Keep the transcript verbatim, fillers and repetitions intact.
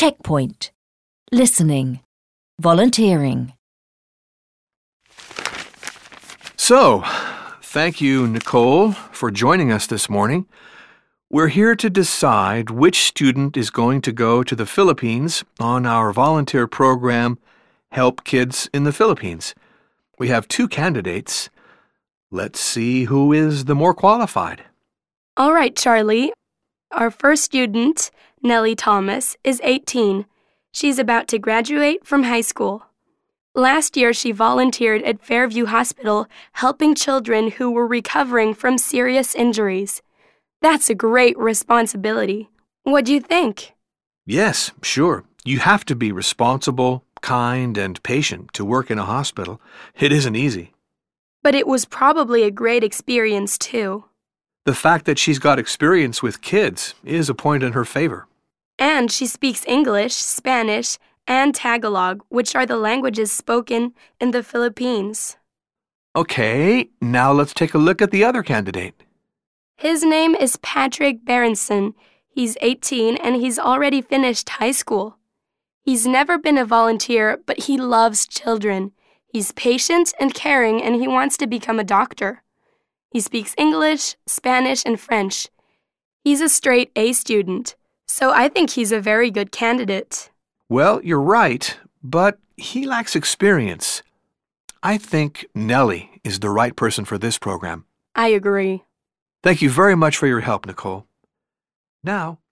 Checkpoint. Listening. Volunteering. So, thank you, Nicole, for joining us this morning. We're here to decide which student is going to go to the Philippines on our volunteer program, Help Kids in the Philippines. We have two candidates. Let's see who is the more qualified. All right, Charlie. Our first student, Nellie Thomas, is eighteen. She's about to graduate from high school. Last year, she volunteered at Fairview Hospital helping children who were recovering from serious injuries. That's a great responsibility. What do you think? Yes, sure. You have to be responsible, kind, and patient to work in a hospital. It isn't easy. But it was probably a great experience, too. The fact that she's got experience with kids is a point in her favor. And she speaks English, Spanish, and Tagalog, which are the languages spoken in the Philippines. Okay, now let's take a look at the other candidate. His name is Patrick Berenson. He's eighteen and he's already finished high school. He's never been a volunteer, but he loves children. He's patient and caring, and he wants to become a doctor. He speaks English, Spanish, and French. He's a straight A student, so I think he's a very good candidate. Well, you're right, but he lacks experience. I think Nellie is the right person for this program. I agree. Thank you very much for your help, Nicole. Now,